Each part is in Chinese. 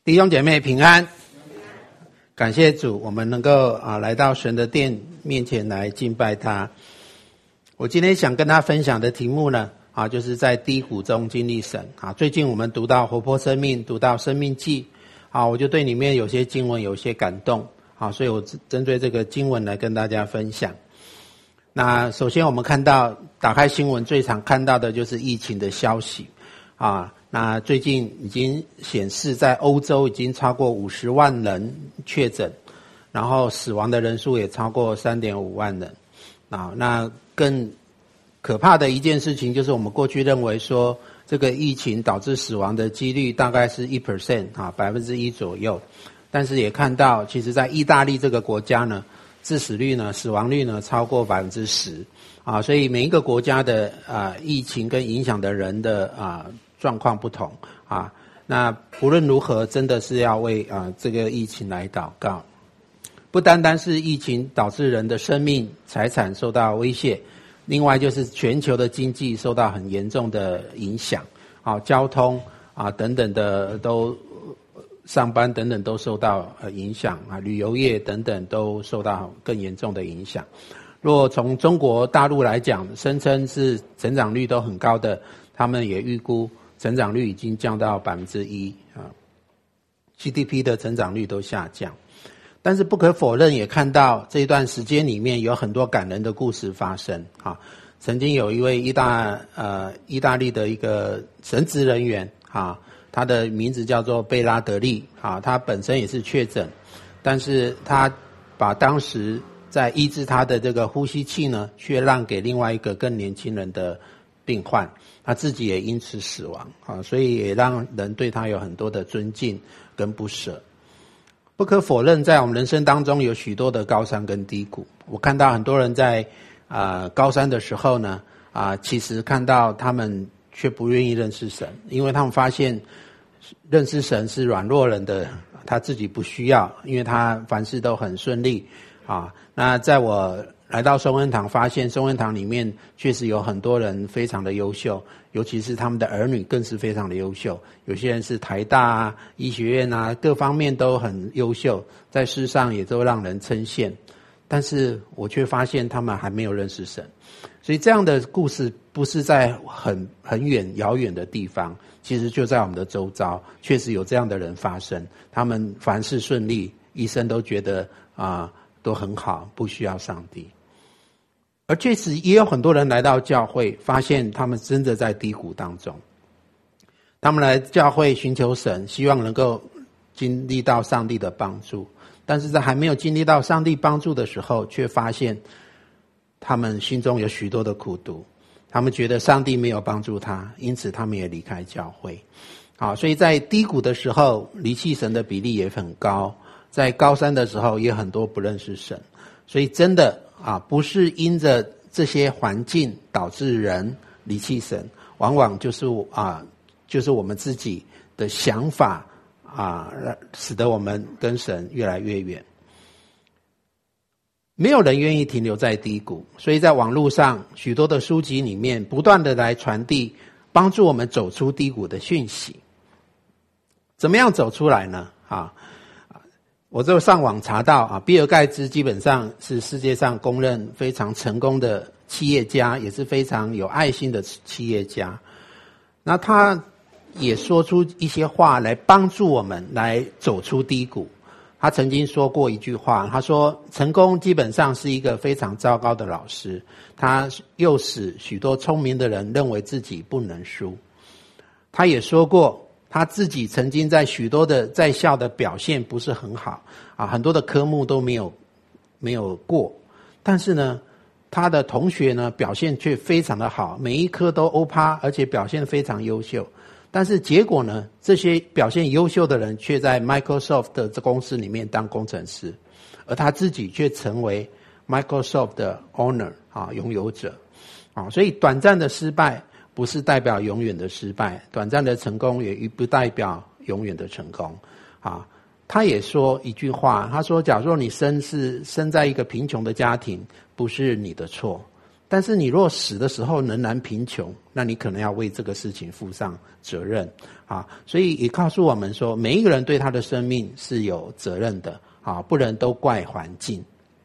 弟兄姐妹平安，感谢主，我们能够来到神的殿面前来敬拜他。我今天想跟他分享的题目呢，就是在低谷中经历神。最近我们读到活泼生命，读到生命记，我就对里面有些经文有些感动，所以我针对这个经文来跟大家分享。那首先我们看到，打开新闻最常看到的就是疫情的消息那最近已经显示在欧洲已经超过50万人确诊，然后死亡的人数也超过 3.5 万人。那更可怕的一件事情就是我们过去认为说这个疫情导致死亡的几率大概是 1%, 1% 左右，但是也看到其实在意大利这个国家呢，致死率呢，死亡率呢超过 10%. 所以每一个国家的疫情跟影响的人的状况不同那不论如何真的是要为这个疫情来祷告。不单单是疫情导致人的生命财产受到威胁，另外就是全球的经济受到很严重的影响交通等等的都上班等等都受到影响旅游业等等都受到更严重的影响。若从中国大陆来讲，声称是成长率都很高的，他们也预估成长率已经降到 1% GDP 的成长率都下降。但是不可否认，也看到这一段时间里面有很多感人的故事发生曾经有一位意大利的一个神职人员他的名字叫做贝拉德利他本身也是确诊，但是他把当时在医治他的这个呼吸器呢，却让给另外一个更年轻人的病患，他自己也因此死亡所以也让人对他有很多的尊敬跟不舍。不可否认，在我们人生当中有许多的高山跟低谷。我看到很多人在高山的时候呢其实看到他们却不愿意认识神，因为他们发现认识神是软弱人的，他自己不需要，因为他凡事都很顺利那在我来到松恩堂，发现松恩堂里面确实有很多人非常的优秀，尤其是他们的儿女更是非常的优秀。有些人是台大医学院各方面都很优秀，在世上也都让人称羡。但是我却发现他们还没有认识神。所以这样的故事不是在很远遥远的地方，其实就在我们的周遭，确实有这样的人发生。他们凡事顺利，医生都觉得都很好，不需要上帝。而确实也有很多人来到教会，发现他们真的在低谷当中。他们来教会寻求神，希望能够经历到上帝的帮助，但是在还没有经历到上帝帮助的时候，却发现他们心中有许多的苦毒，他们觉得上帝没有帮助他，因此他们也离开教会。所以在低谷的时候，离弃神的比例也很高，在高山的时候也很多不认识神。所以真的不是因着这些环境导致人离弃神，往往就是我们自己的想法使得我们跟神越来越远。没有人愿意停留在低谷，所以在网络上许多的书籍里面不断的来传递帮助我们走出低谷的讯息。怎么样走出来呢我就上网查到比尔盖茨基本上是世界上公认非常成功的企业家，也是非常有爱心的企业家。那他也说出一些话来帮助我们来走出低谷。他曾经说过一句话，他说成功基本上是一个非常糟糕的老师，他诱使许多聪明的人认为自己不能输。他也说过他自己曾经在许多的在校的表现不是很好很多的科目都没有过，但是呢他的同学呢表现却非常的好，每一科都欧趴，而且表现非常优秀。但是结果呢，这些表现优秀的人却在 Microsoft 的公司里面当工程师，而他自己却成为 Microsoft 的 owner 拥有者所以短暂的失败不是代表永远的失败，短暂的成功也不代表永远的成功他也说一句话，他说假如你生在一个贫穷的家庭，不是你的错， 但是你若死的时候仍然贫穷，那你可能要为这个事情负上责任啊。所以也告诉我们说，每一个人对他的生命是有责任的啊，不能都怪环境。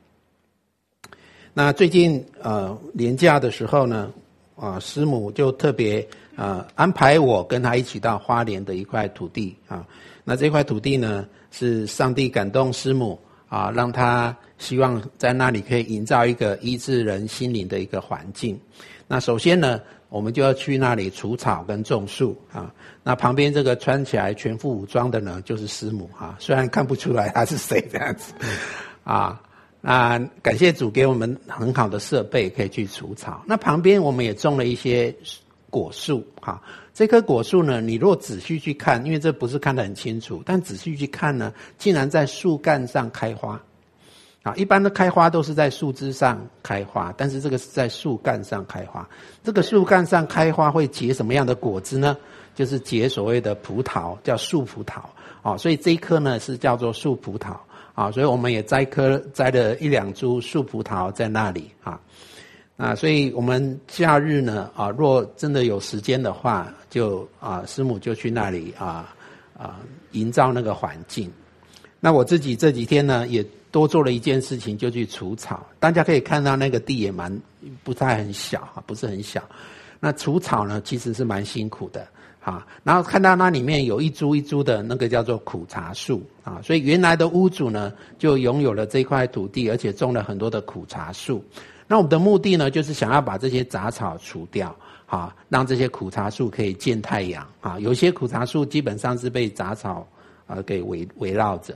那最近年假的时候呢，师母就特别安排我跟他一起到花莲的一块土地啊。那这块土地呢，是上帝感动师母啊，让他希望在那里可以营造一个医治人心灵的一个环境。那首先呢，我们就要去那里除草跟种树啊。那旁边这个穿起来全副武装的呢，就是师母啊，虽然看不出来他是谁这样子啊。那感谢主给我们很好的设备，可以去除草。那旁边我们也种了一些果树哈。这棵果树呢，你若仔细去看，因为这不是看得很清楚，但仔细去看呢，竟然在树干上开花啊。一般的开花都是在树枝上开花，但是这个是在树干上开花。这个树干上开花会结什么样的果子呢？就是结所谓的葡萄，叫树葡萄啊。所以这一棵呢是叫做树葡萄啊。所以我们也栽了一两株树葡萄在那里啊。所以我们假日呢若真的有时间的话，就师母就去那里营造那个环境。那我自己这几天呢也多做了一件事情，就去除草。大家可以看到那个地也不太很小不是很小。那除草呢其实是蛮辛苦的然后看到那里面有一株一株的那个叫做苦茶树所以原来的屋主呢就拥有了这块土地，而且种了很多的苦茶树。那我们的目的呢，就是想要把这些杂草除掉让这些苦茶树可以见太阳有些苦茶树基本上是被杂草给围绕着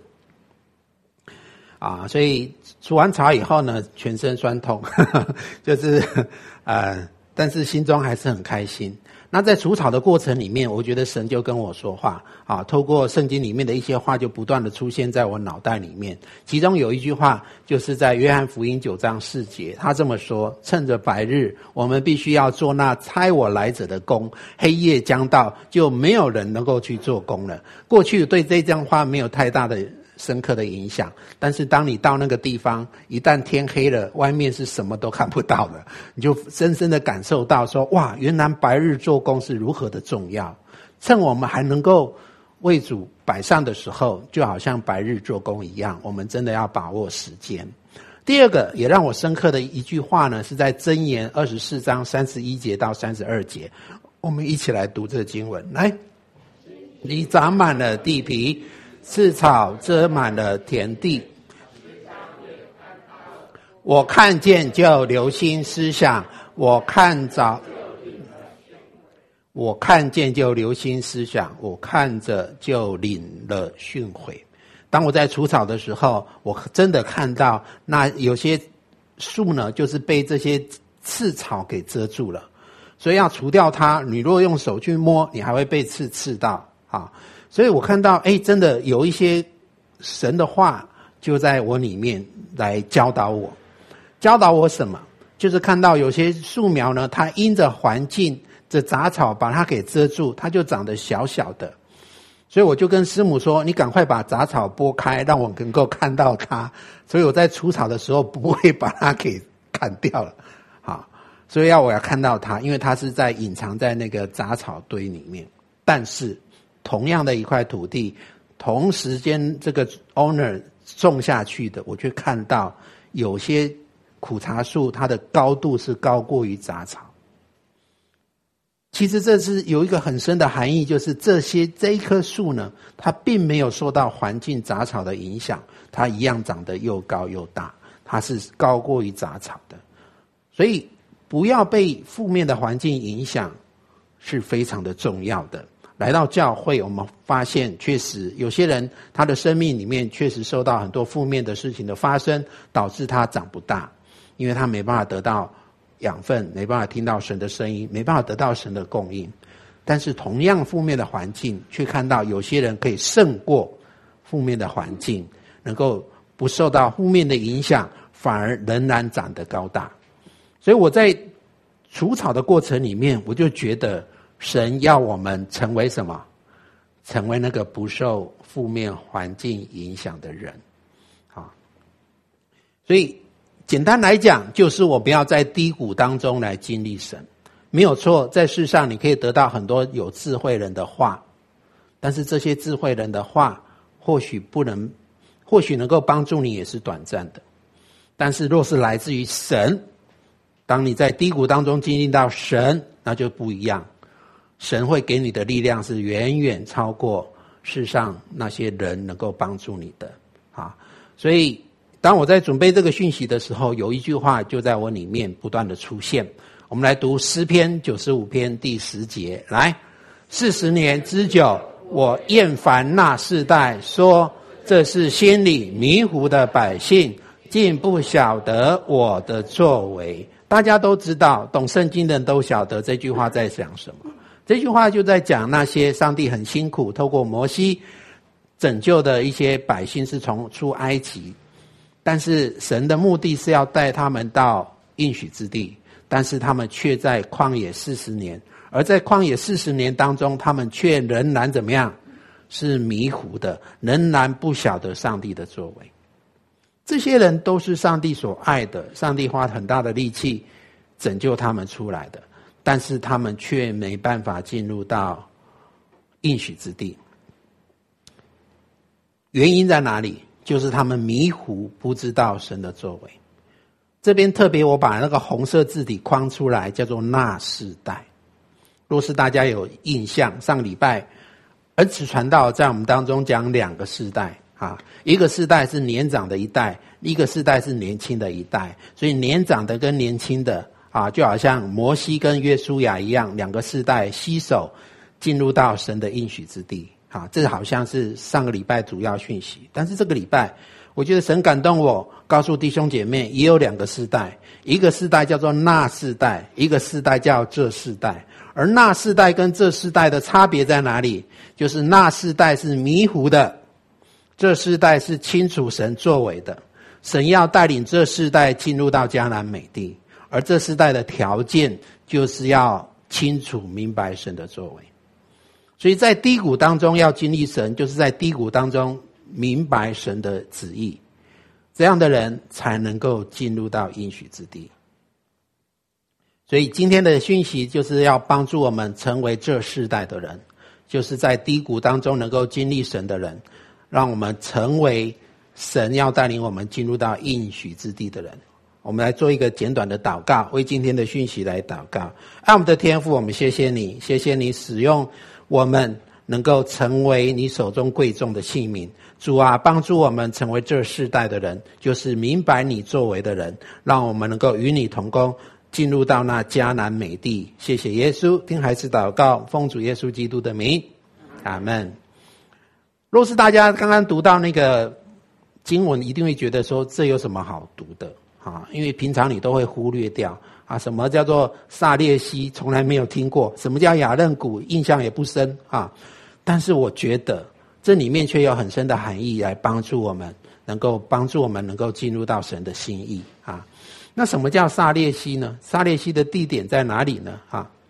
所以除完草以后呢，全身酸痛就是但是心中还是很开心。那在除草的过程里面，我觉得神就跟我说话透过圣经里面的一些话就不断的出现在我脑袋里面。其中有一句话就是在约翰福音9章4节，他这么说：趁着白日，我们必须要做那差我来者的工，黑夜将到，就没有人能够去做工了。过去对这张话没有太大的深刻的影响，但是当你到那个地方，一旦天黑了，外面是什么都看不到了，你就深深的感受到说，哇，原来白日做工是如何的重要。趁我们还能够为主摆上的时候，就好像白日做工一样，我们真的要把握时间。第二个也让我深刻的一句话呢，是在箴言24章31节到32节，我们一起来读这经文。来，你长满了地皮，刺草遮满了田地，我看见就留心思想，我看见就留心思想，我看着就领了训诲。当我在除草的时候，我真的看到那有些树呢，就是被这些刺草给遮住了，所以要除掉它，你如果用手去摸，你还会被刺到所以我看到真的有一些神的话就在我里面来教导我什么，就是看到有些树苗呢，它因着环境的杂草把它给遮住，它就长得小小的。所以我就跟师母说，你赶快把杂草拨开，让我能够看到它。所以我在除草的时候不会把它给砍掉了所以我要看到它，因为它是在隐藏在那个杂草堆里面。但是同样的一块土地，同时间这个 owner 种下去的，我却看到有些苦茶树它的高度是高过于杂草。其实这是有一个很深的含义，就是这一棵树呢，它并没有受到环境杂草的影响，它一样长得又高又大，它是高过于杂草的。所以不要被负面的环境影响是非常的重要的。来到教会，我们发现确实有些人他的生命里面确实受到很多负面的事情的发生，导致他长不大，因为他没办法得到养分，没办法听到神的声音，没办法得到神的供应。但是同样负面的环境，却看到有些人可以胜过负面的环境，能够不受到负面的影响，反而仍然长得高大。所以我在除草的过程里面，我就觉得神要我们成为什么？成为那个不受负面环境影响的人。所以简单来讲，就是我们要在低谷当中来经历神。没有错，在世上你可以得到很多有智慧人的话，但是这些智慧人的话或许能够帮助你，也是短暂的。但是若是来自于神，当你在低谷当中经历到神，那就不一样。神会给你的力量是远远超过世上那些人能够帮助你的啊。所以当我在准备这个讯息的时候，有一句话就在我里面不断的出现。我们来读诗篇95篇第10节，来，40年之久，我厌烦那世代，说这是心里迷糊的百姓，竟不晓得我的作为。大家都知道，懂圣经的人都晓得这句话在讲什么。这句话就在讲那些上帝很辛苦透过摩西拯救的一些百姓是从出埃及，但是神的目的是要带他们到应许之地，但是他们却在旷野40年，而在旷野40年当中，他们却仍然怎么样？是迷糊的，仍然不晓得上帝的作为。这些人都是上帝所爱的，上帝花很大的力气拯救他们出来的，但是他们却没办法进入到应许之地。原因在哪里？就是他们迷糊，不知道神的作为。这边特别我把那个红色字体框出来，叫做那世代。若是大家有印象，上个礼拜儿子传道在我们当中讲2个世代啊，一个世代是年长的一代，一个世代是年轻的一代。所以年长的跟年轻的啊，就好像摩西跟约书亚一样，2个世代携手进入到神的应许之地啊。这好像是上个礼拜主要讯息，但是这个礼拜我觉得神感动我，告诉弟兄姐妹也有2个世代，一个世代叫做那世代，一个世代叫这世代。而那世代跟这世代的差别在哪里？就是那世代是迷糊的，这世代是清楚神作为的。神要带领这世代进入到迦南美地，而这世代的条件就是要清楚明白神的作为。所以在低谷当中要经历神，就是在低谷当中明白神的旨意，这样的人才能够进入到应许之地。所以今天的讯息就是要帮助我们成为这世代的人，就是在低谷当中能够经历神的人，让我们成为神要带领我们进入到应许之地的人。我们来做一个简短的祷告，为今天的讯息来祷告。爱我们的天父，我们谢谢你，谢谢你使用我们能够成为你手中贵重的器皿。主啊，帮助我们成为这世代的人，就是明白你作为的人，让我们能够与你同工，进入到那迦南美地。谢谢耶稣，听孩子祷告，奉主耶稣基督的名，阿们。若是大家刚刚读到那个经文，一定会觉得说这有什么好读的啊？因为平常你都会忽略掉啊，什么叫做撒列西，从来没有听过；什么叫雅嫩谷，印象也不深啊。但是我觉得这里面却有很深的含义，来帮助我们能够进入到神的心意啊。那什么叫撒列西呢？撒列西的地点在哪里呢？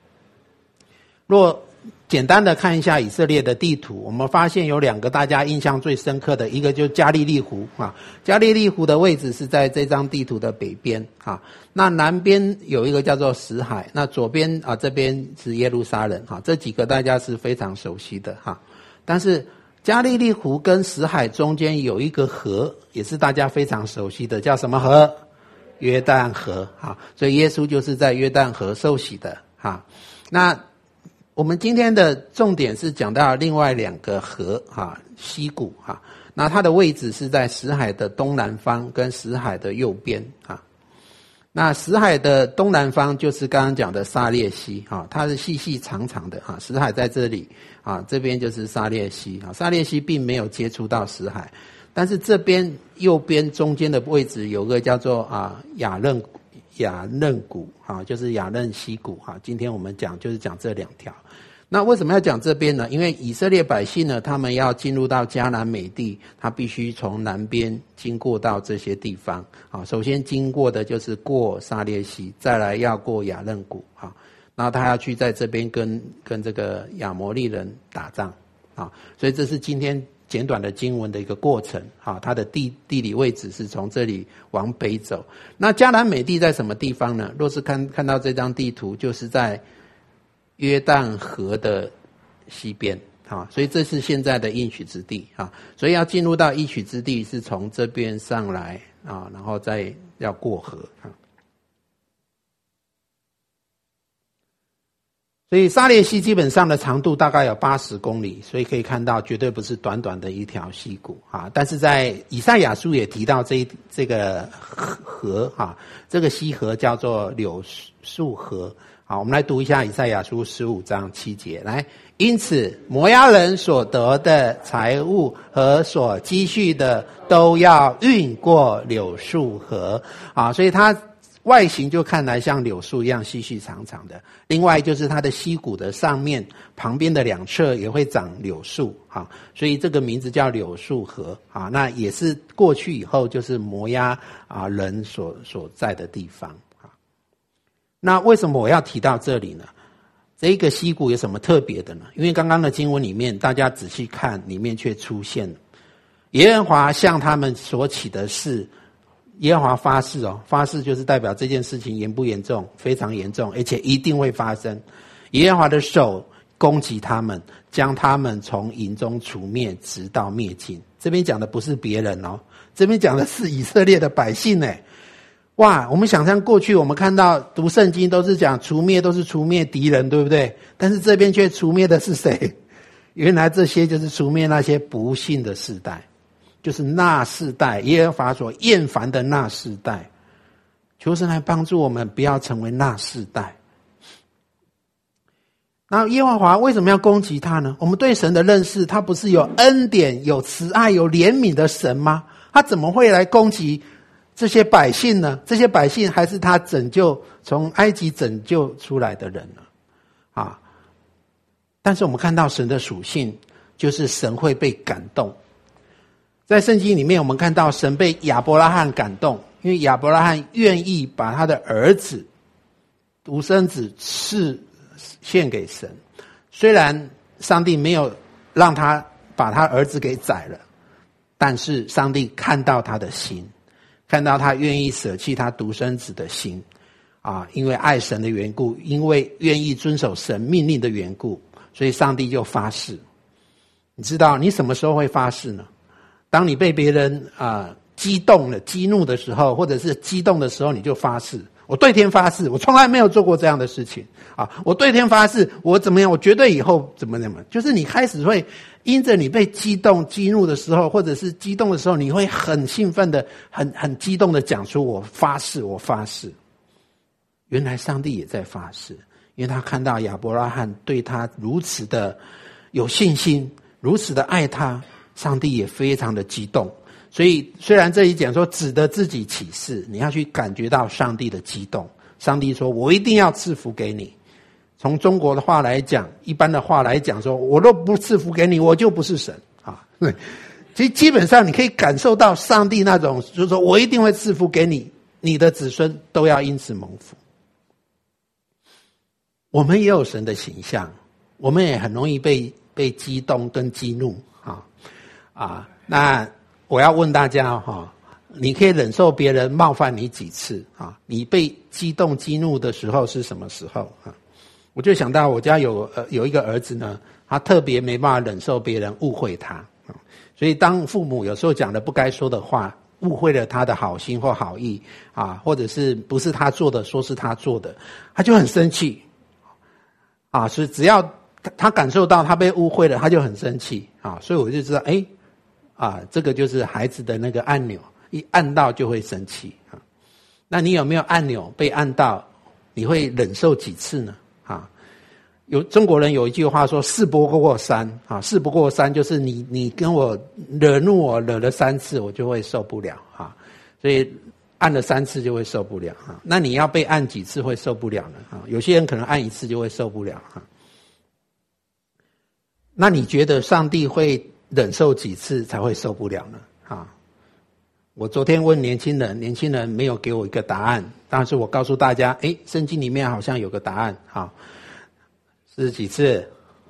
若简单的看一下以色列的地图，我们发现有2个大家印象最深刻的，一个就是加利利湖啊。加利利湖的位置是在这张地图的北边啊。那南边有一个叫做死海，那左边啊这边是耶路撒冷哈。这几个大家是非常熟悉的哈。但是加利利湖跟死海中间有一个河，也是大家非常熟悉的，叫什么河？约旦河啊。所以耶稣就是在约旦河受洗的哈。那我们今天的重点是讲到另外2个河哈，溪谷哈。那它的位置是在死海的东南方跟死海的右边哈。那死海的东南方就是刚刚讲的撒列西哈，它是细细长长的哈。死海在这里啊，这边就是撒列西啊。撒列西并没有接触到死海，但是这边右边中间的位置有个叫做雅嫩谷啊，就是雅嫩溪谷啊。今天我们就是讲这2条。那为什么要讲这边呢？因为以色列百姓呢，他们要进入到迦南美地，他必须从南边经过到这些地方啊。首先经过的就是过撒列西，再来要过雅嫩谷啊。然后他要去在这边跟这个亚摩利人打仗啊。所以这是今天简短的经文的一个过程啊，它的地理位置是从这里往北走。那迦南美地在什么地方呢？若是看到这张地图，就是在约旦河的西边啊，所以这是现在的应许之地啊。所以要进入到应许之地，是从这边上来啊，然后再要过河啊。所以沙列溪基本上的长度大概有80公里，所以可以看到绝对不是短短的一条溪谷啊。但是在以赛亚书也提到这个河啊，这个溪河叫做柳树河。好，我们来读一下以赛亚书15章7节。来，因此摩押人所得的财物和所积蓄的都要运过柳树河啊，所以它外形就看来像柳树一样细细长长的。另外就是它的溪谷的上面旁边的两侧也会长柳树啊，所以这个名字叫柳树河啊。那也是过去以后就是摩押啊人所在的地方啊。那为什么我要提到这里呢？这个溪谷有什么特别的呢？因为刚刚的经文里面大家仔细看，里面却出现了耶和华向他们所起的事，耶和华发誓哦，发誓就是代表这件事情严不严重？非常严重，而且一定会发生。耶和华的手攻击他们，将他们从营中除灭，直到灭尽。这边讲的不是别人哦，这边讲的是以色列的百姓哎。哇，我们想象过去我们看到读圣经都是讲除灭，都是除灭敌人，对不对？但是这边却除灭的是谁？原来这些就是除灭那些不信的世代，就是那世代，耶和华所厌烦的那世代。求神来帮助我们不要成为那世代。那耶和华为什么要攻击他呢？我们对神的认识，他不是有恩典、有慈爱、有怜悯的神吗？他怎么会来攻击这些百姓呢？这些百姓还是他从埃及拯救出来的人呢啊！但是我们看到神的属性，就是神会被感动。在圣经里面我们看到神被亚伯拉罕感动，因为亚伯拉罕愿意把他的儿子独生子献给神。虽然上帝没有让他把他儿子给宰了，但是上帝看到他的心，看到他愿意舍弃他独生子的心啊，因为爱神的缘故，因为愿意遵守神命令的缘故，所以上帝就发誓。你知道你什么时候会发誓呢？当你被别人激动了、激怒的时候，或者是激动的时候，你就发誓。我对天发誓，我从来没有做过这样的事情啊！我对天发誓，我怎么样？我绝对以后怎么样？就是你开始会因着你被激动、激怒的时候，或者是激动的时候，你会很兴奋的、很激动的讲出我发誓，我发誓。原来上帝也在发誓，因为他看到亚伯拉罕对他如此的有信心，如此的爱他，上帝也非常的激动。所以虽然这里讲说指着自己起誓，你要去感觉到上帝的激动。上帝说我一定要赐福给你。从中国的话来讲，一般的话来讲说，我若不赐福给你，我就不是神啊。其实基本上你可以感受到上帝那种，就是说我一定会赐福给你，你的子孙都要因此蒙福。我们也有神的形象，我们也很容易被激动跟激怒那我要问大家你可以忍受别人冒犯你几次啊？你被激动激怒的时候是什么时候啊？我就想到我家有一个儿子呢，他特别没办法忍受别人误会他所以当父母有时候讲的不该说的话，误会了他的好心或好意或者是不是他做的说是他做的，他就很生气所以只要他感受到他被误会了，他就很生气所以我就知道这个就是孩子的那个按钮，一按到就会生气那你有没有按钮被按到，你会忍受几次呢有中国人有一句话说事不过三事不过三，就是你跟我惹怒我惹了3次，我就会受不了所以按了3次就会受不了那你要被按几次会受不了呢有些人可能按1次就会受不了那你觉得上帝会忍受几次才会受不了呢我昨天问年轻人没有给我一个答案，但是我告诉大家圣经里面好像有个答案是几次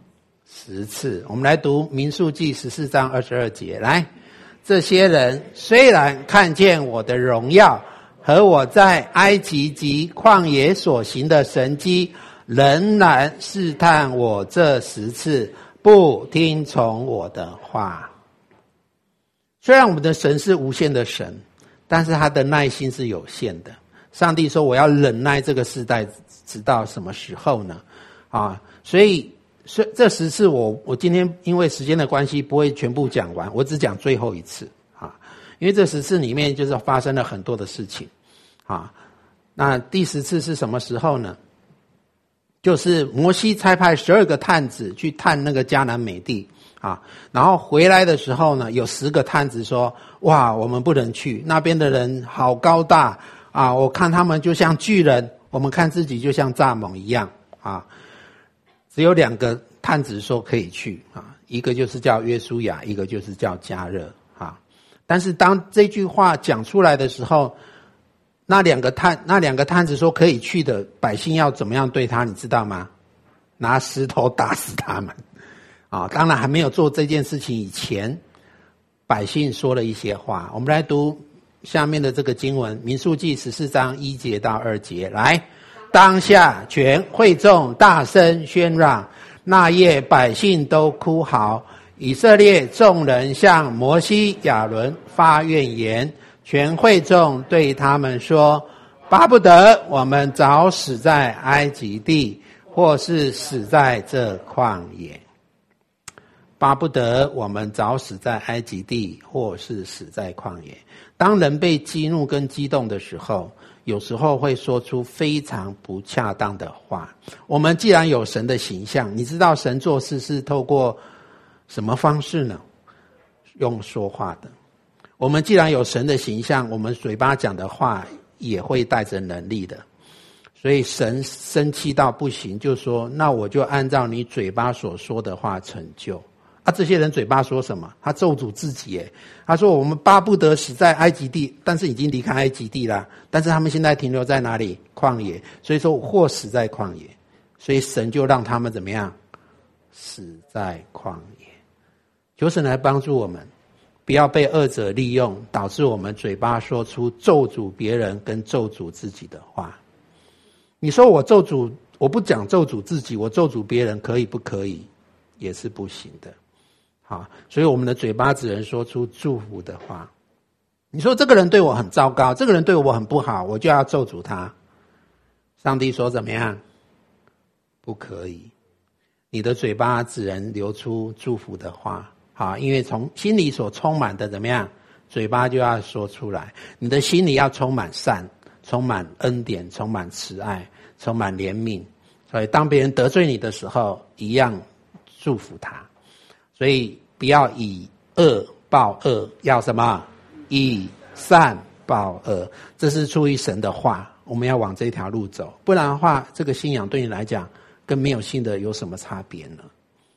10次。我们来读民数记14章22节，来，这些人虽然看见我的荣耀和我在埃及及旷野所行的神迹，仍然试探我这10次，不听从我的话。虽然我们的神是无限的神，但是他的耐心是有限的。上帝说，我要忍耐这个世代直到什么时候呢？所以这10次我今天因为时间的关系不会全部讲完，我只讲最后一次因为这10次里面就是发生了很多的事情那第10次是什么时候呢？就是摩西差派12个探子去探那个迦南美地然后回来的时候呢，有10个探子说，哇，我们不能去，那边的人好高大我看他们就像巨人，我们看自己就像蚱蜢一样只有2个探子说可以去一个就是叫约书亚，一个就是叫迦勒但是当这句话讲出来的时候，那两个探子说可以去的百姓要怎么样对他，你知道吗？拿石头打死他们当然还没有做这件事情以前，百姓说了一些话。我们来读下面的这个经文，民数记14章1节到2节，来，当下全会众大声喧嚷，那夜百姓都哭嚎，以色列众人向摩西亚伦发怨言，全会众对他们说，巴不得我们早死在埃及地，或是死在这旷野。巴不得我们早死在埃及地，或是死在旷野。当人被激怒跟激动的时候，有时候会说出非常不恰当的话。我们既然有神的形象，你知道神做事是透过什么方式呢？用说话的。我们既然有神的形象，我们嘴巴讲的话也会带着能力的。所以神生气到不行，就说，那我就按照你嘴巴所说的话成就。这些人嘴巴说什么？他咒诅自己他说，我们巴不得死在埃及地，但是已经离开埃及地了，但是他们现在停留在哪里？旷野。所以说或死在旷野，所以神就让他们怎么样？死在旷野。求神来帮助我们，不要被恶者利用，导致我们嘴巴说出咒诅别人跟咒诅自己的话。你说我不讲咒诅自己，我咒诅别人可以不可以？也是不行的。所以我们的嘴巴只能说出祝福的话。你说这个人对我很糟糕，这个人对我很不好，我就要咒诅他。上帝说怎么样？不可以。你的嘴巴只能流出祝福的话。因为从心里所充满的怎么样？嘴巴就要说出来。你的心里要充满善，充满恩典，充满慈爱，充满怜悯。所以当别人得罪你的时候，一样祝福他。所以不要以恶报恶，要什么？以善报恶。这是出于神的话，我们要往这条路走，不然的话，这个信仰对你来讲跟没有信的有什么差别呢？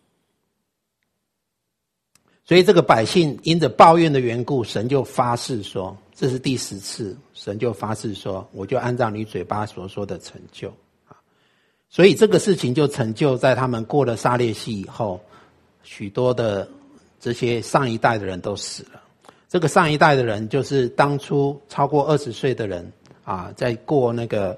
所以这个百姓因着抱怨的缘故，神就发誓说，这是第10次，神就发誓说，我就按照你嘴巴所说的成就。所以这个事情就成就在他们过了撒烈溪以后，许多的这些上一代的人都死了。这个上一代的人就是当初超过20岁的人在过那个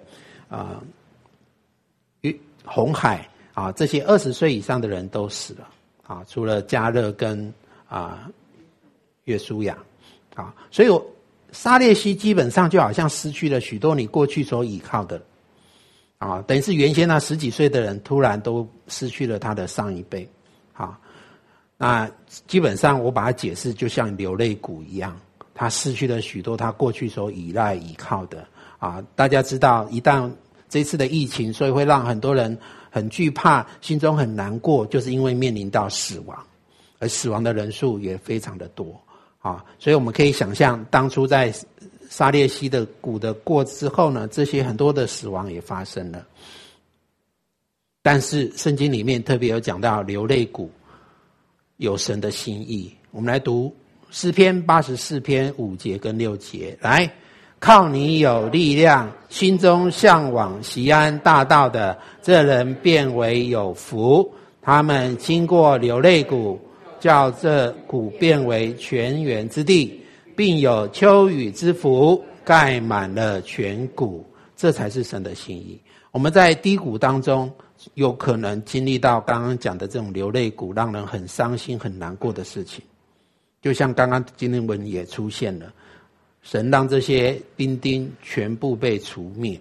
红海这些20岁以上的人都死了除了迦勒跟约书亚所以撒烈溪基本上就好像失去了许多你过去所依靠的等于是原先那10几岁的人突然都失去了他的上一辈那基本上我把它解释就像流泪谷一样，他失去了许多他过去所依靠的大家知道一旦这次的疫情，所以会让很多人很惧怕，心中很难过，就是因为面临到死亡，而死亡的人数也非常的多所以我们可以想象当初在撒烈溪的谷的过之后呢，这些很多的死亡也发生了。但是圣经里面特别有讲到流泪谷有神的心意。我们来读诗篇84篇5节跟6节，来，靠你有力量，心中向往锡安大道的，这人变为有福。 他们经过流泪谷，叫这谷变为泉源之地，并有秋雨之福，盖满了全谷。这才是神的心意。我们在低谷当中有可能经历到刚刚讲的这种流泪谷，让人很伤心很难过的事情。就像刚刚经文也出现了，神让这些兵丁全部被除灭，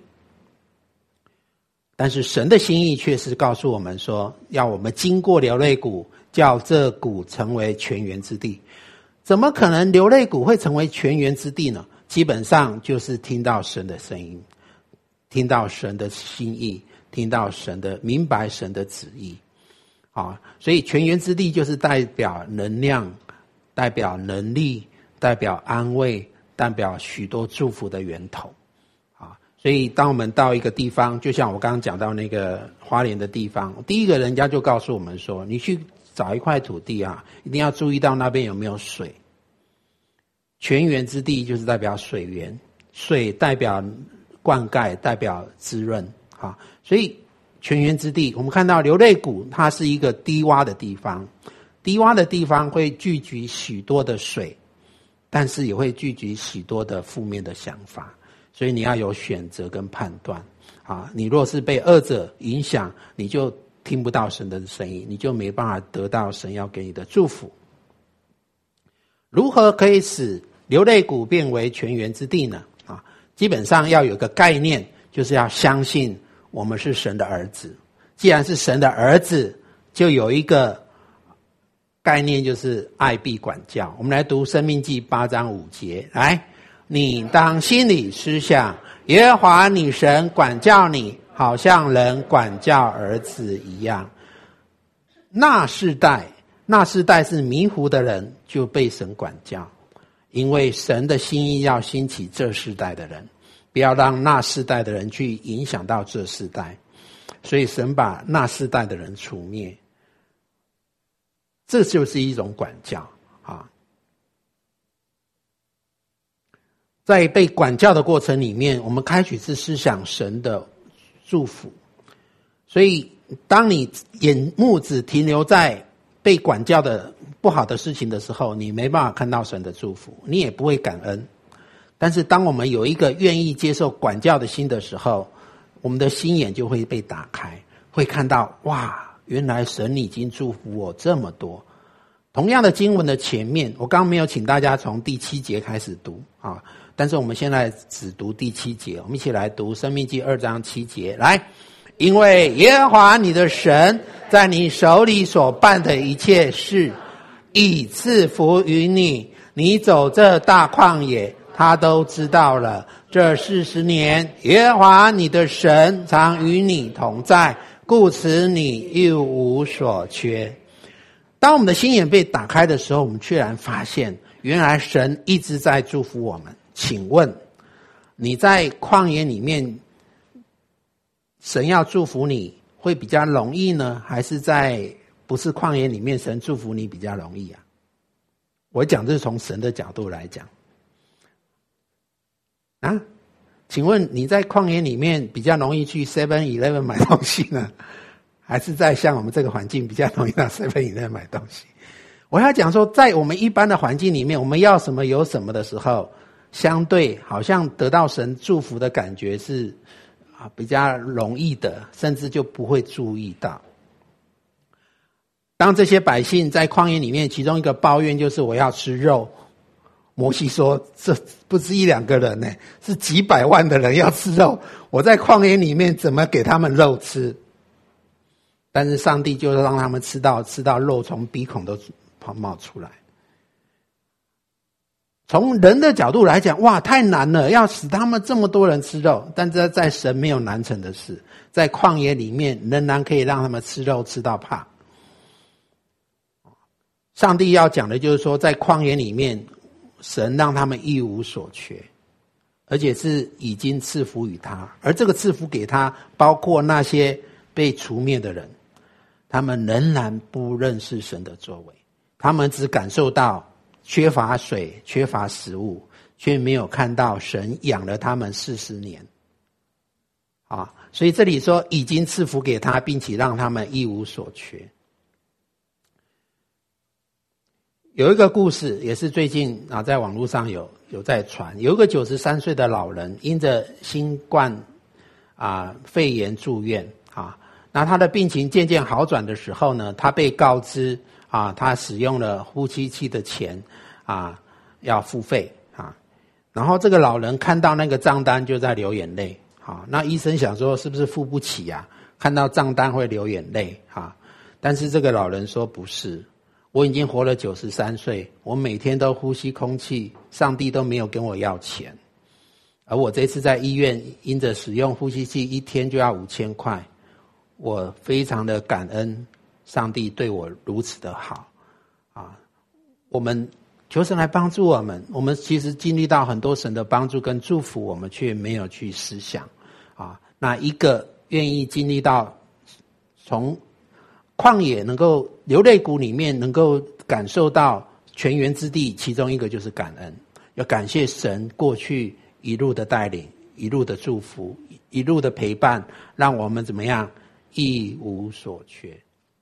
但是神的心意却是告诉我们说，要我们经过流泪谷，叫这谷成为泉源之地。怎么可能流泪谷会成为泉源之地呢？基本上就是听到神的声音，听到神的心意，听到明白神的旨意。所以泉源之地就是代表能量，代表能力，代表安慰，代表许多祝福的源头。所以当我们到一个地方，就像我刚刚讲到那个花莲的地方，第一个人家就告诉我们说，你去找一块土地一定要注意到那边有没有水。泉源之地就是代表水源，水代表灌溉，代表滋润。所以泉源之地，我们看到流泪谷，它是一个低洼的地方，低洼的地方会聚集许多的水，但是也会聚集许多的负面的想法。所以你要有选择跟判断。你若是被恶者影响，你就听不到神的声音，你就没办法得到神要给你的祝福。如何可以使流泪谷变为泉源之地呢？基本上要有个概念，就是要相信我们是神的儿子。既然是神的儿子，就有一个概念，就是爱必管教。我们来读申命记8章5节，来，你当心里思想，耶和华你神管教你，好像人管教儿子一样。那世代是迷糊的人，就被神管教，因为神的心意要兴起这世代的人，不要让那世代的人去影响到这世代，所以神把那世代的人除灭。这就是一种管教。在被管教的过程里面，我们开始是思想神的祝福。所以当你眼目只停留在被管教的不好的事情的时候，你没办法看到神的祝福，你也不会感恩。但是当我们有一个愿意接受管教的心的时候，我们的心眼就会被打开，会看到，哇，原来神已经祝福我这么多。同样的经文的前面，我刚刚没有请大家从第7节开始读但是我们现在只读第7节，我们一起来读申命记2章7节。来，因为耶和华你的神在你手里所办的一切事，已赐福于你，你走这大旷野，他都知道了。这40年，耶和华你的神常与你同在，故此你一无所缺。当我们的心眼被打开的时候，我们居然发现，原来神一直在祝福我们。请问，你在旷野里面，神要祝福你会比较容易呢，还是在不是旷野里面神祝福你比较容易啊？我讲这是从神的角度来讲。请问你在旷野里面比较容易去 7-Eleven 买东西呢，还是在像我们这个环境比较容易到 7-Eleven 买东西？我要讲说，在我们一般的环境里面，我们要什么有什么的时候，相对好像得到神祝福的感觉是比较容易的，甚至就不会注意到。当这些百姓在旷野里面，其中一个抱怨就是我要吃肉。摩西说，这不是1-2个人呢，是几百万的人要吃肉，我在旷野里面怎么给他们肉吃？但是上帝就让他们吃到肉从鼻孔都冒出来。从人的角度来讲，哇，太难了，要使他们这么多人吃肉。但这在神没有难成的事，在旷野里面仍然可以让他们吃肉吃到怕。上帝要讲的就是说，在旷野里面，神让他们一无所缺，而且是已经赐福于他。而这个赐福给他，包括那些被除灭的人，他们仍然不认识神的作为，他们只感受到缺乏水，缺乏食物，却没有看到神养了他们40年。所以这里说已经赐福给他，并且让他们一无所缺。 有一个故事，也是最近在网络上有在传，有一个93岁的老人因着新冠肺炎住院那他的病情渐渐好转的时候呢，他被告知他使用了呼吸器的钱要付费然后这个老人看到那个账单就在流眼泪那医生想说是不是付不起看到账单会流眼泪但是这个老人说不是，我已经活了93岁，我每天都呼吸空气，上帝都没有跟我要钱。而我这次在医院因着使用呼吸器，一天就要5000块，我非常的感恩上帝对我如此的好我们求神来帮助我们，我们其实经历到很多神的帮助跟祝福，我们却没有去思想那一个愿意经历到从旷野能够流泪谷里面能够感受到泉源之地，其中一个就是感恩，要感谢神过去一路的带领，一路的祝福，一路的陪伴，让我们怎么样一无所缺。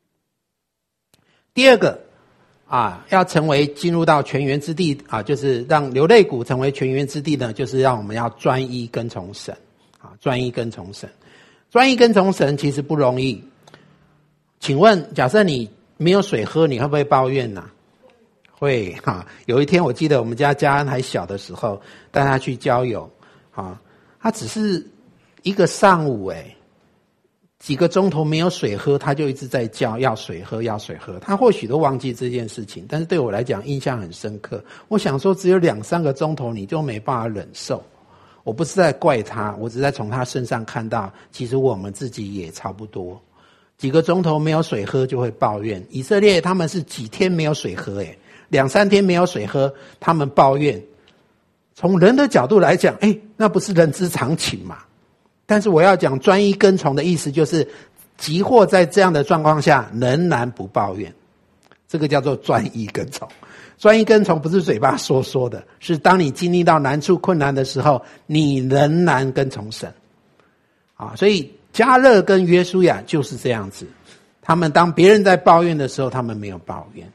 第二个要成为进入到泉源之地就是让流泪谷成为泉源之地呢，就是让我们要专一跟从神专一跟从神。专一跟从神其实不容易。请问假设你没有水喝，你会不会抱怨会有一天我记得我们家嘉恩还小的时候带他去郊游他只是一个上午几个钟头没有水喝，他就一直在叫要水喝要水喝。他或许都忘记这件事情，但是对我来讲印象很深刻。我想说只有2-3个钟头你就没办法忍受，我不是在怪他，我只是在从他身上看到其实我们自己也差不多，几个钟头没有水喝就会抱怨。以色列他们是几天没有水喝2-3天没有水喝他们抱怨。从人的角度来讲那不是人之常情嘛。但是我要讲专一跟从的意思，就是即或在这样的状况下仍然不抱怨，这个叫做专一跟从。专一跟从不是嘴巴说说的，是当你经历到难处困难的时候，你仍然跟从神所以迦勒跟约书亚就是这样子，他们当别人在抱怨的时候，他们没有抱怨。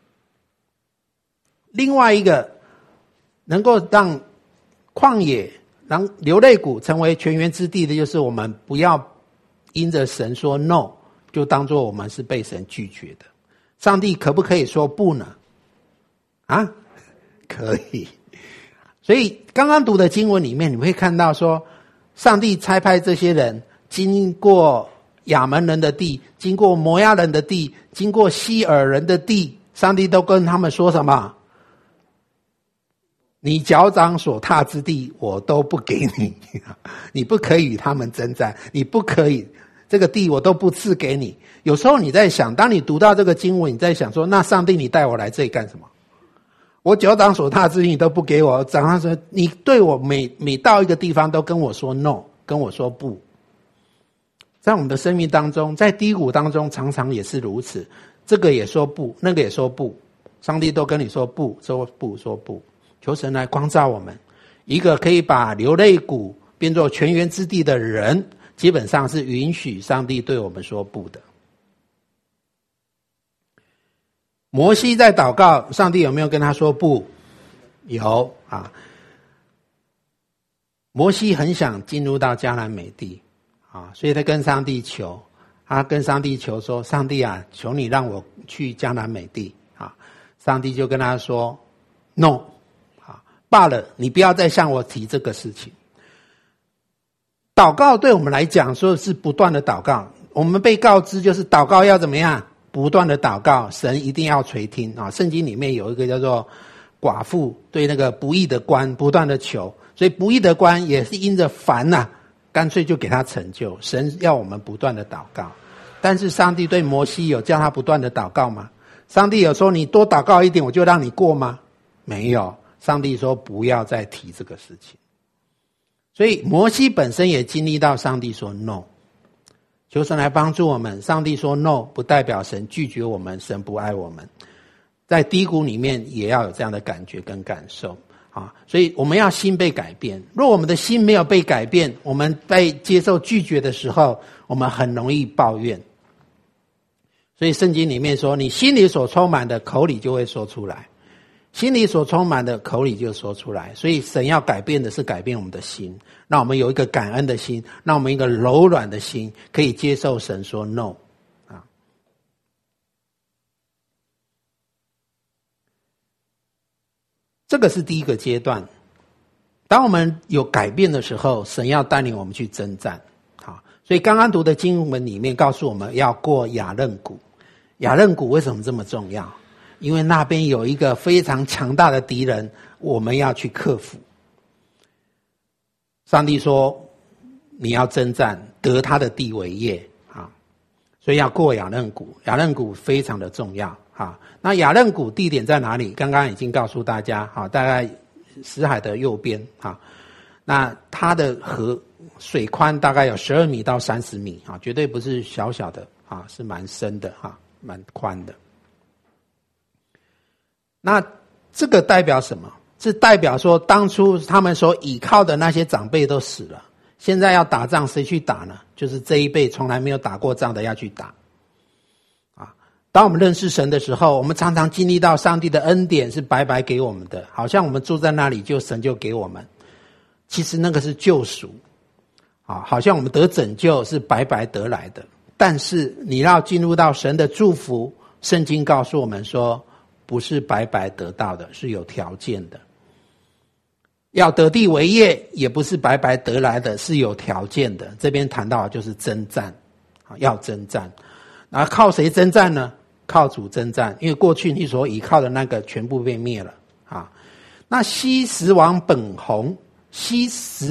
另外一个能够让旷野让流泪谷成为泉源之地的，就是我们不要因着神说 no 就当作我们是被神拒绝的。上帝可不可以说不呢？可以。所以刚刚读的经文里面你会看到说，上帝差派这些人经过亚门人的地，经过摩押人的地，经过西珥人的地，上帝都跟他们说什么？你脚掌所踏之地我都不给你，你不可以与他们征战，你不可以，这个地我都不赐给你。有时候你在想，当你读到这个经文，你在想说，那上帝你带我来这里干什么？我脚掌所踏之地你都不给我，长他说你对我每到一个地方都跟我说 no， 跟我说不。在我们的生命当中，在低谷当中常常也是如此，这个也说不，那个也说不，上帝都跟你说不，说不，说不。求神来光照我们，一个可以把流泪谷变作泉源之地的人，基本上是允许上帝对我们说不的。摩西在祷告，上帝有没有跟他说不？有摩西很想进入到迦南美地所以他跟上帝求，他跟上帝求说，上帝求你让我去迦南美地上帝就跟他说 no，罢了，你不要再向我提这个事情。祷告对我们来讲说是不断的祷告，我们被告知就是祷告要怎么样？不断的祷告，神一定要垂听圣经里面有一个叫做寡妇对那个不义的官不断的求，所以不义的官也是因着烦干脆就给他成就。神要我们不断的祷告，但是上帝对摩西有叫他不断的祷告吗？上帝有说你多祷告一点我就让你过吗？没有，上帝说不要再提这个事情。所以摩西本身也经历到上帝说 no， 求神来帮助我们。上帝说 no 不代表神拒绝我们，神不爱我们。在低谷里面也要有这样的感觉跟感受所以我们要心被改变。若我们的心没有被改变，我们被接受拒绝的时候，我们很容易抱怨。 所以圣经里面说，你心里所充满的，口里就会说出来。心里所充满的，口里就说出来。所以神要改变的是改变我们的心，让我们有一个感恩的心，让我们一个柔软的心，可以接受神说 no 啊。这个是第一个阶段。当我们有改变的时候，神要带领我们去征战。好，所以刚刚读的经文里面告诉我们要过雅嫩谷。雅嫩谷为什么这么重要？因为那边有一个非常强大的敌人，我们要去克服。上帝说你要征战，得他的地为业啊，所以要过雅嫩谷。雅嫩谷非常的重要啊。那雅嫩谷地点在哪里？刚刚已经告诉大家啊，大概死海的右边啊。那它的河水宽大概有12米到30米啊，绝对不是小小的啊，是蛮深的啊，蛮宽的。那这个代表什么？是代表说当初他们所倚靠的那些长辈都死了，现在要打仗谁去打呢？就是这一辈从来没有打过仗的要去打啊。当我们认识神的时候，我们常常经历到上帝的恩典是白白给我们的，好像我们住在那里就神就给我们，其实那个是救赎啊，好像我们得拯救是白白得来的。但是你要进入到神的祝福，圣经告诉我们说不是白白得到的，是有条件的。要得地为业也不是白白得来的，是有条件的。这边谈到的就是征战，要征战。那靠谁征战呢？靠主征战，因为过去你所依靠的那个全部被灭了啊。那西实本王西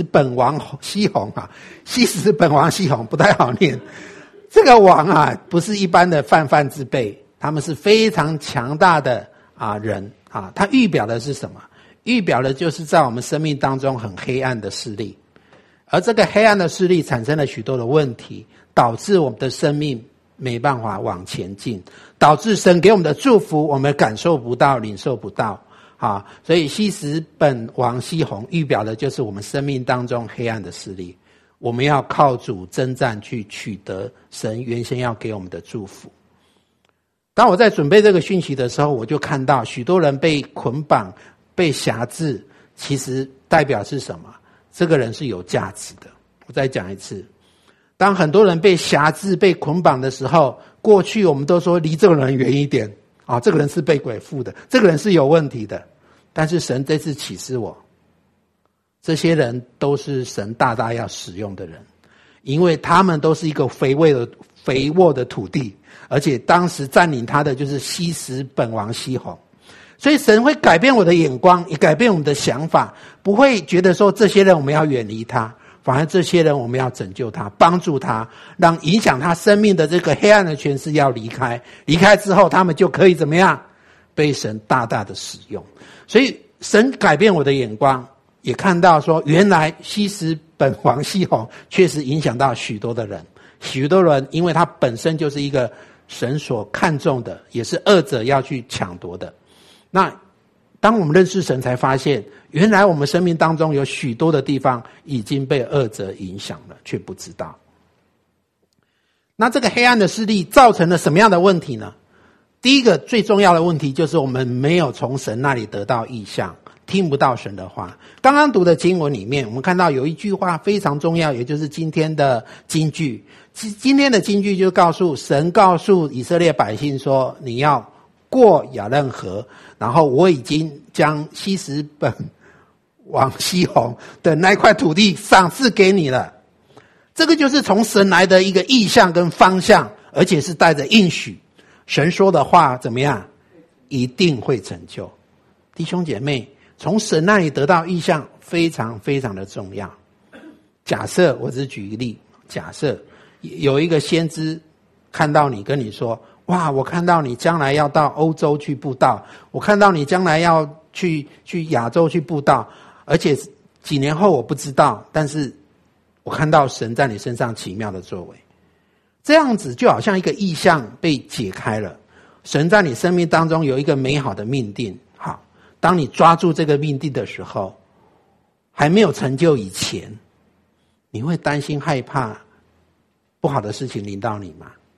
宏不太好念，这个王啊不是一般的泛之辈，他们是非常强大的人啊。他预表的是什么？预表的就是在我们生命当中很黑暗的势力，而这个黑暗的势力产生了许多的问题，导致我们的生命没办法往前进，导致神给我们的祝福我们感受不到，领受不到啊。所以西实本王西宏预表的就是我们生命当中黑暗的势力，我们要靠主征战去取得神原先要给我们的祝福。当我在准备这个讯息的时候，我就看到许多人被捆绑被辖制，其实代表是什么？这个人是有价值的。我再讲一次，当很多人被辖制被捆绑的时候，过去我们都说离这个人远一点啊，这个人是被鬼附的，这个人是有问题的。但是神这次启示我，这些人都是神大大要使用的人，因为他们都是一个肥沃的土地，而且当时占领他的就是西实本王西宏。所以神会改变我的眼光，也改变我们的想法，不会觉得说这些人我们要远离他，反而这些人我们要拯救他，帮助他，让影响他生命的这个黑暗的权势要离开，离开之后他们就可以怎么样？被神大大的使用。所以神改变我的眼光，也看到说原来西实本王西宏确实影响到许多的人，许多人因为他本身就是一个神所看重的，也是恶者要去抢夺的。那当我们认识神，才发现原来我们生命当中有许多的地方已经被恶者影响了，却不知道。那这个黑暗的势力造成了什么样的问题呢？第一个最重要的问题就是我们没有从神那里得到异象，听不到神的话。刚刚读的经文里面，我们看到有一句话非常重要，也就是今天的金句。今天的金句就神告诉以色列百姓说，你要过雅嫩河，然后我已经将西实本王西宏的那块土地赏赐给你了。这个就是从神来的一个意向跟方向，而且是带着应许。神说的话怎么样？一定会成就。弟兄姐妹，从神那里得到意向非常非常的重要。假设我只举一个例，假设有一个先知看到你跟你说，哇，我看到你将来要到欧洲去布道，我看到你将来要去亚洲去布道，而且几年后我不知道，但是我看到神在你身上奇妙的作为。这样子就好像一个意象被解开了，神在你生命当中有一个美好的命定。好，当你抓住这个命定的时候，还没有成就以前，你会担心害怕不好的事情临到你吗？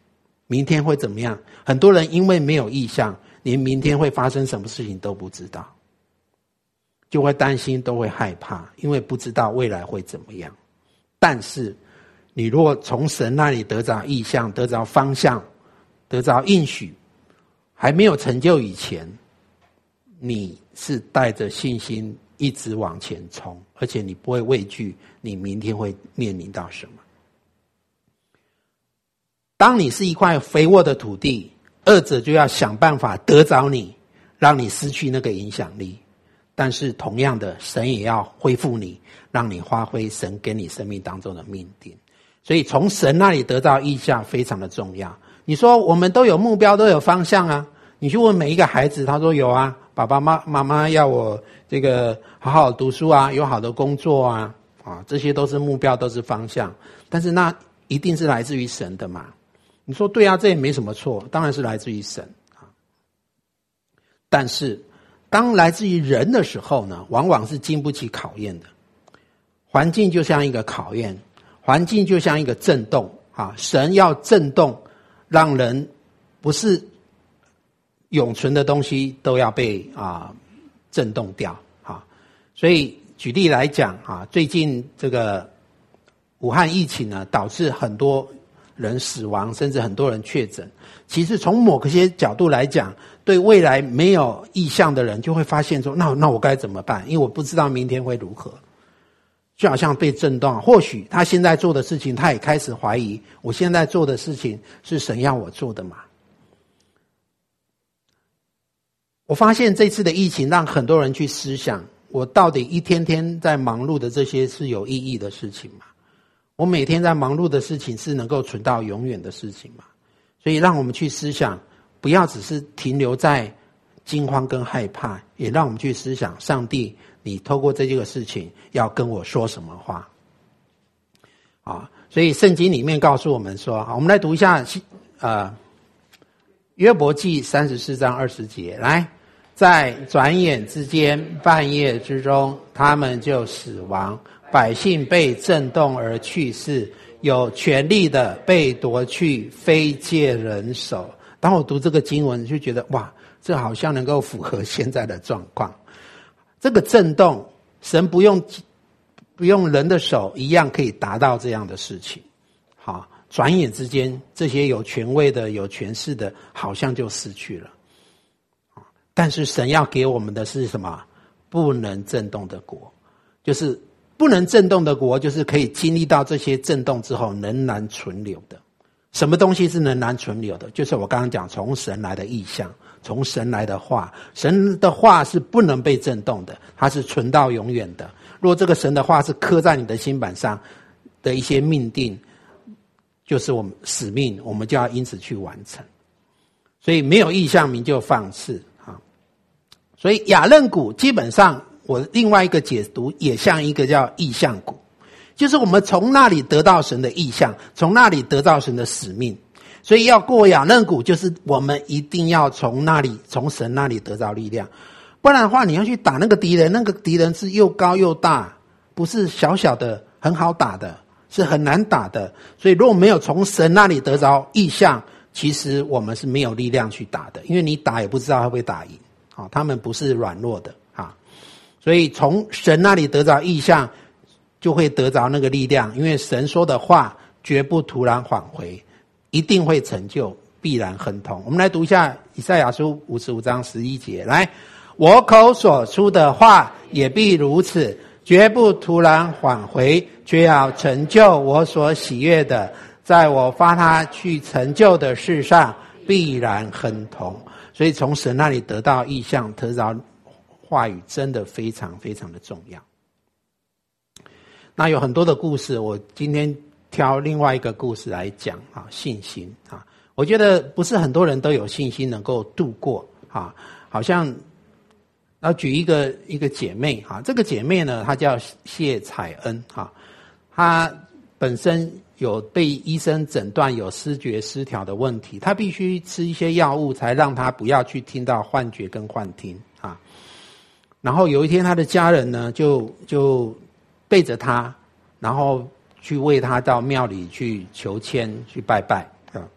明天会怎么样？很多人因为没有意向，连明天会发生什么事情都不知道，就会担心，都会害怕，因为不知道未来会怎么样。但是你如果从神那里得着意向，得着方向，得着应许，还没有成就以前，你是带着信心一直往前冲，而且你不会畏惧你明天会面临到什么。当你是一块肥沃的土地，恶者就要想办法得着你，让你失去那个影响力。但是同样的，神也要恢复你，让你发挥神给你生命当中的命定。所以从神那里得到意向非常的重要。你说我们都有目标，都有方向啊，你去问每一个孩子，他说有啊，爸爸妈妈要我这个好好读书啊，有好的工作啊，这些都是目标，都是方向。但是那一定是来自于神的嘛。你说对啊，这也没什么错，当然是来自于神啊。但是当来自于人的时候呢，往往是经不起考验的。环境就像一个考验，环境就像一个震动啊，神要震动，让人不是永存的东西都要被震动掉啊。所以举例来讲啊，最近这个武汉疫情呢，导致很多人死亡，甚至很多人确诊。其实从某些角度来讲，对未来没有意向的人就会发现说，那我该怎么办？因为我不知道明天会如何，就好像被震动。或许他现在做的事情，他也开始怀疑，我现在做的事情是神要我做的吗？我发现这次的疫情让很多人去思想，我到底一天天在忙碌的这些是有意义的事情吗？我每天在忙碌的事情是能够存到永远的事情吗？所以让我们去思想，不要只是停留在惊慌跟害怕，也让我们去思想，上帝你透过这个事情要跟我说什么话所以圣经里面告诉我们说，我们来读一下约伯记34章20节，来，在转眼之间，半夜之中，他们就死亡，百姓被震动而去世，有权力的被夺去，非借人手。当我读这个经文就觉得，哇，这好像能够符合现在的状况。这个震动，神不用人的手一样可以达到这样的事情。好，转眼之间，这些有权位的、有权势的，好像就失去了。但是神要给我们的是什么？不能震动的国，就是不能震动的国，就是可以经历到这些震动之后仍然存留的。什么东西是仍然存留的？就是我刚刚讲从神来的意象，从神来的话。神的话是不能被震动的，它是存到永远的。若这个神的话是刻在你的心板上的一些命定，就是我们使命，我们就要因此去完成。所以没有意象，民就放肆所以雅嫩谷基本上我另外一个解读也像一个叫意象谷，就是我们从那里得到神的意象，从那里得到神的使命。所以要过雅嫩谷，就是我们一定要从神那里得到力量，不然的话你要去打那个敌人，那个敌人是又高又大，不是小小的很好打的，是很难打的。所以如果没有从神那里得着意象，其实我们是没有力量去打的，因为你打也不知道会不会打赢他们不是软弱的所以从神那里得着意象，就会得着那个力量，因为神说的话绝不突然返回，一定会成就，必然亨通。我们来读一下以赛亚书55章11节，来，我口所出的话也必如此，绝不突然返回，却要成就我所喜悦的，在我发他去成就的事上必然亨通。所以从神那里得到意象，得到话语，真的非常非常的重要。那有很多的故事，我今天挑另外一个故事来讲信心我觉得不是很多人都有信心能够度过好像要举一个姐妹这个姐妹呢，她叫谢彩恩她本身有被医生诊断有思觉失调的问题，她必须吃一些药物才让她不要去听到幻觉跟幻听然后有一天她的家人呢就背着她，然后去为她到庙里去求签去拜拜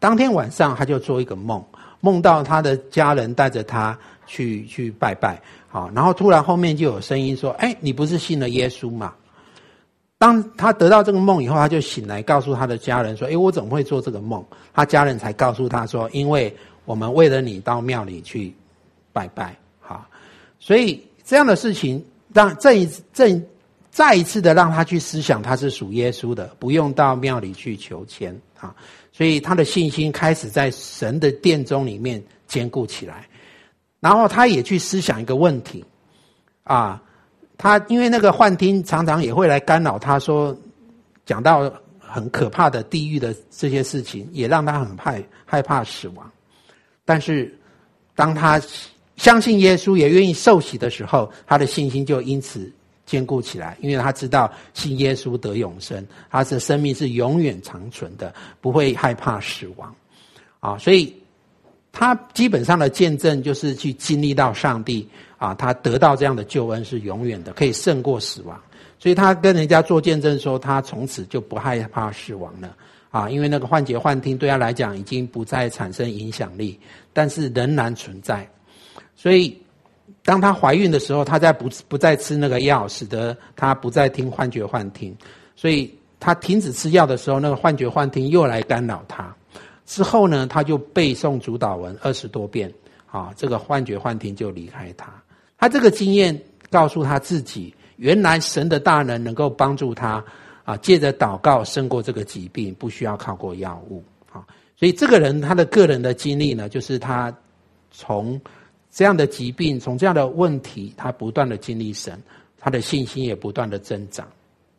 当天晚上他就做一个梦，梦到他的家人带着他去拜拜，好，然后突然后面就有声音说，你不是信了耶稣吗？当他得到这个梦以后，他就醒来告诉他的家人说，我怎么会做这个梦？他家人才告诉他说，因为我们为了你到庙里去拜拜，好，所以这样的事情让再一次的让他去思想他是属耶稣的，不用到庙里去求签啊，所以他的信心开始在神的殿中里面坚固起来。然后他也去思想一个问题啊，他因为那个幻听常常也会来干扰他，说讲到很可怕的地狱的这些事情，也让他很害怕死亡。但是当他相信耶稣也愿意受洗的时候，他的信心就因此坚固起来，因为他知道信耶稣得永生，他的生命是永远长存的，不会害怕死亡啊。所以他基本上的见证就是去经历到上帝啊，他得到这样的救恩是永远的，可以胜过死亡。所以他跟人家做见证说，他从此就不害怕死亡了啊，因为那个幻觉幻听对他来讲已经不再产生影响力，但是仍然存在。所以当她怀孕的时候，她不再吃那个药，使得她不再听幻觉幻听。所以她停止吃药的时候，那个幻觉幻听又来干扰她。之后呢，她就背诵主祷文20多遍，啊，这个幻觉幻听就离开她。她这个经验告诉她自己，原来神的大能能够帮助她啊，借着祷告胜过这个疾病，不需要靠过药物啊。所以这个人他的个人的经历呢，就是他从这样的疾病，从这样的问题，他不断的经历神，他的信心也不断的增长。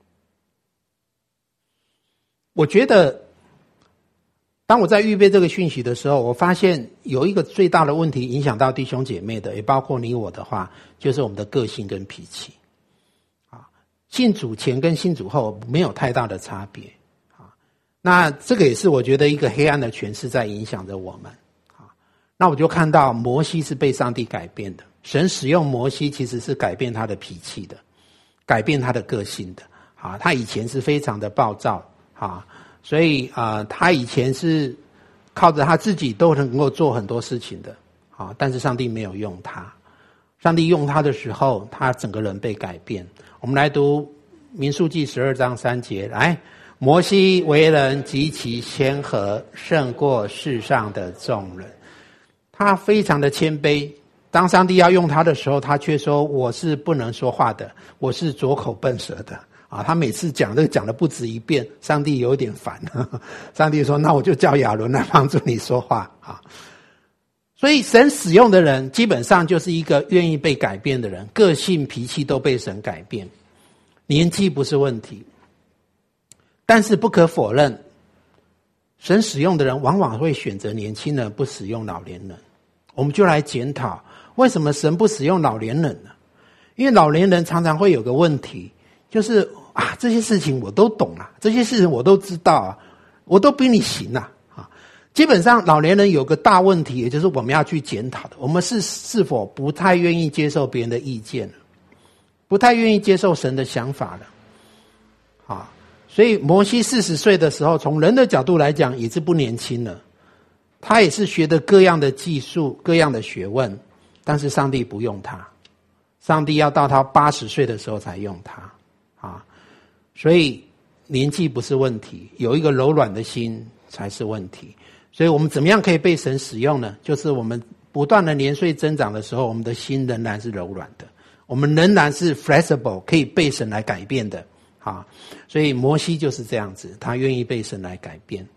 我觉得当我在预备这个讯息的时候，我发现有一个最大的问题影响到弟兄姐妹的，也包括你我的话，就是我们的个性跟脾气啊。信主前跟信主后没有太大的差别啊。那这个也是我觉得一个黑暗的权势在影响着我们啊。那我就看到摩西是被上帝改变的，神使用摩西其实是改变他的脾气的，改变他的个性的啊。他以前是非常的暴躁啊。所以他以前是靠着他自己都能够做很多事情的啊，但是上帝没有用他。上帝用他的时候，他整个人被改变。我们来读民数记12章3节，来，摩西为人极其谦和，胜过世上的众人。他非常的谦卑，当上帝要用他的时候，他却说，我是不能说话的，我是拙口笨舌的啊。他每次讲这个讲了不止一遍，上帝有点烦，上帝说，那我就叫亚伦来帮助你说话啊。所以神使用的人基本上就是一个愿意被改变的人，个性脾气都被神改变。年纪不是问题，但是不可否认，神使用的人往往会选择年轻人，不使用老年人。我们就来检讨，为什么神不使用老年人呢？因为老年人常常会有个问题，就是这些事情我都懂了，这些事情我都知道啊，我都比你行啊。基本上老年人有个大问题，也就是我们要去检讨的，我们是否不太愿意接受别人的意见，不太愿意接受神的想法了。所以摩西40岁的时候，从人的角度来讲也是不年轻了，他也是学的各样的技术，各样的学问，但是上帝不用他，上帝要到他80岁的时候才用他所以年纪不是问题，有一个柔软的心才是问题。所以我们怎么样可以被神使用呢？就是我们不断的年岁增长的时候，我们的心仍然是柔软的，我们仍然是 flexible， 可以被神来改变的所以摩西就是这样子，他愿意被神来改变。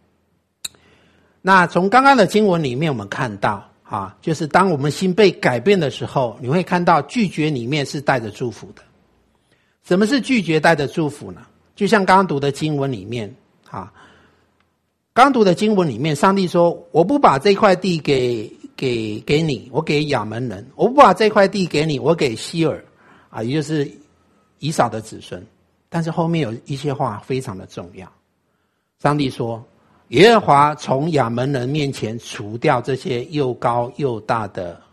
那从刚刚的经文里面我们看到就是当我们心被改变的时候，你会看到拒绝里面是带着祝福的。什么是拒绝带着祝福呢？就像刚刚读的经文里面刚读的经文里面，上帝说，我不把这块地给你，我给亚门人，我不把这块地给你，我给希尔也就是以扫的子孙。但是后面有一些话非常的重要，上帝说，耶和华从亚门人面前除掉这些又高又大的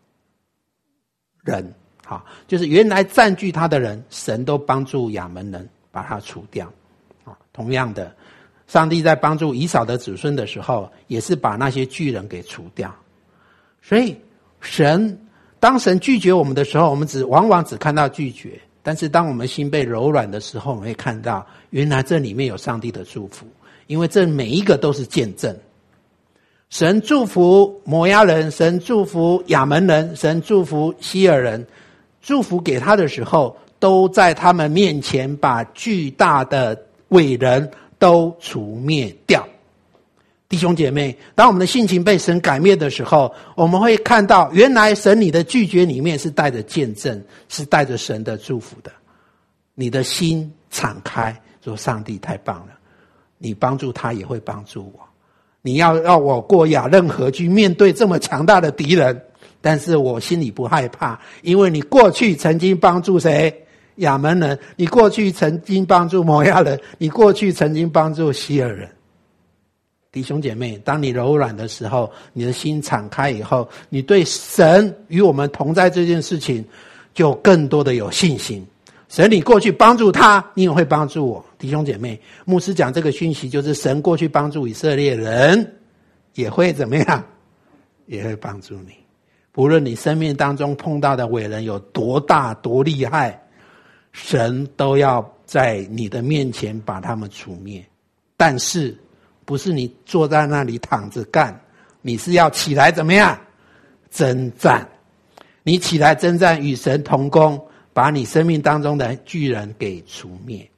人就是原来占据他的人，神都帮助亚门人把他除掉同样的， 上帝在帮助以扫的子孙的时候，也是把那些巨人给除掉。所以当神拒绝我们的时候，我们往往只看到拒绝，但是当我们心被柔软的时候，我们会看到原来这里面有上帝的祝福，因为这每一个都是见证。神祝福摩押人，神祝福亚门人，神祝福西尔人，祝福给他的时候，都在他们面前把巨大的伟人都除灭掉。弟兄姐妹，当我们的性情被神改灭的时候，我们会看到原来神你的拒绝里面是带着见证，是带着神的祝福的。你的心敞开，说上帝太棒了，你帮助他也会帮助我。你要我过亚嫩河去面对这么强大的敌人，但是我心里不害怕，因为你过去曾经帮助谁？亚门人，你过去曾经帮助摩押人，你过去曾经帮助西尔人。弟兄姐妹，当你柔软的时候，你的心敞开以后，你对神与我们同在这件事情就更多的有信心。神你过去帮助他，你也会帮助我。弟兄姐妹，牧师讲这个讯息，就是神过去帮助以色列人，也会怎么样？也会帮助你。不论你生命当中碰到的伟人有多大多厉害，神都要在你的面前把他们除灭。但是不是你坐在那里躺着干，你是要起来怎么样？征战。你起来征战，与神同工，把你生命当中的巨人给除灭。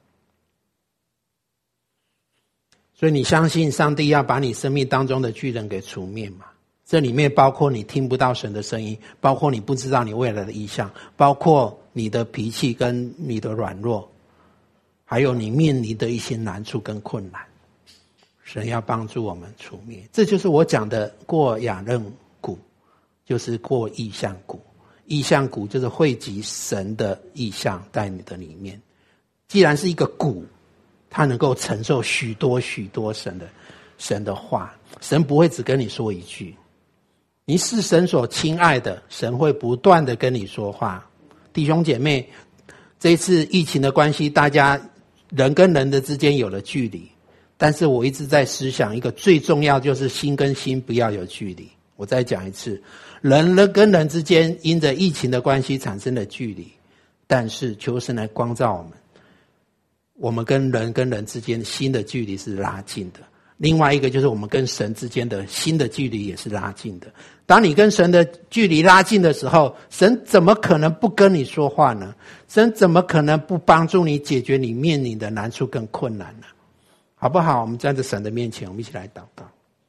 所以你相信上帝要把你生命当中的巨人给除灭吗？这里面包括你听不到神的声音，包括你不知道你未来的意向，包括你的脾气跟你的软弱，还有你面临的一些难处跟困难。神要帮助我们除灭。这就是我讲的过亚嫩谷，就是过意象谷。意象谷就是汇集神的意象在你的里面。既然是一个谷，它能够承受许多许多神的话。神不会只跟你说一句，你是神所亲爱的，神会不断的跟你说话。弟兄姐妹，这一次疫情的关系，大家人跟人的之间有了距离，但是我一直在思想一个最重要，就是心跟心不要有距离。我再讲一次，人跟人之间因着疫情的关系产生了距离，但是求神来光照我们跟人之间心的距离是拉近的。另外一个就是我们跟神之间的心的距离也是拉近的。当你跟神的距离拉近的时候，神怎么可能不跟你说话呢？神怎么可能不帮助你解决你面临的难处跟困难呢？好不好？我们站在神的面前，我们一起来祷告。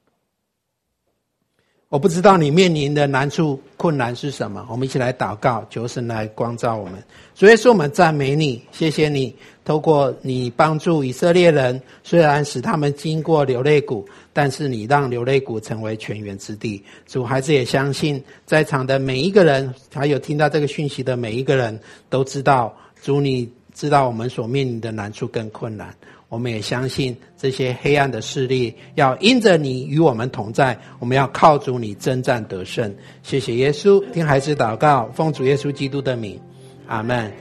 我不知道你面临的难处困难是什么，我们一起来祷告，求神来光照我们。主耶稣，我们赞美你，谢谢你透过你帮助以色列人，虽然使他们经过流泪谷，但是你让流泪谷成为泉源之地。主，孩子也相信在场的每一个人，还有听到这个讯息的每一个人都知道，主你知道我们所面临的难处跟困难。我们也相信这些黑暗的势力要因着你与我们同在，我们要靠主你征战得胜。谢谢耶稣，听孩子祷告，奉主耶稣基督的名，阿们。